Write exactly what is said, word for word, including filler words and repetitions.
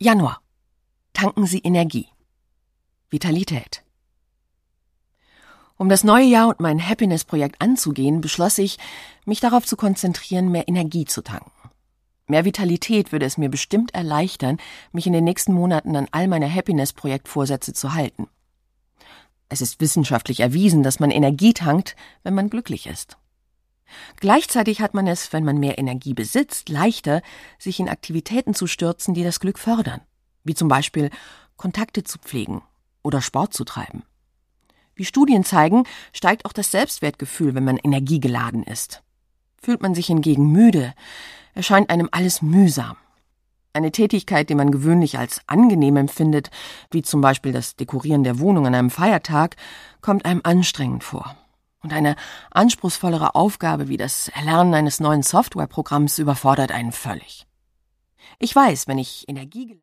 Januar. Tanken Sie Energie. Vitalität. Um das neue Jahr und mein Happiness-Projekt anzugehen, beschloss ich, mich darauf zu konzentrieren, mehr Energie zu tanken. Mehr Vitalität würde es mir bestimmt erleichtern, mich in den nächsten Monaten an all meine Happiness-Projekt-Vorsätze zu halten. Es ist wissenschaftlich erwiesen, dass man Energie tankt, wenn man glücklich ist. Gleichzeitig hat man es, wenn man mehr Energie besitzt, leichter, sich in Aktivitäten zu stürzen, die das Glück fördern, wie zum Beispiel Kontakte zu pflegen oder Sport zu treiben. Wie Studien zeigen, steigt auch das Selbstwertgefühl, wenn man energiegeladen ist. Fühlt man sich hingegen müde, erscheint einem alles mühsam. Eine Tätigkeit, die man gewöhnlich als angenehm empfindet, wie zum Beispiel das Dekorieren der Wohnung an einem Feiertag, kommt einem anstrengend vor. Und eine anspruchsvollere Aufgabe wie das Erlernen eines neuen Softwareprogramms überfordert einen völlig. Ich weiß, wenn ich Energie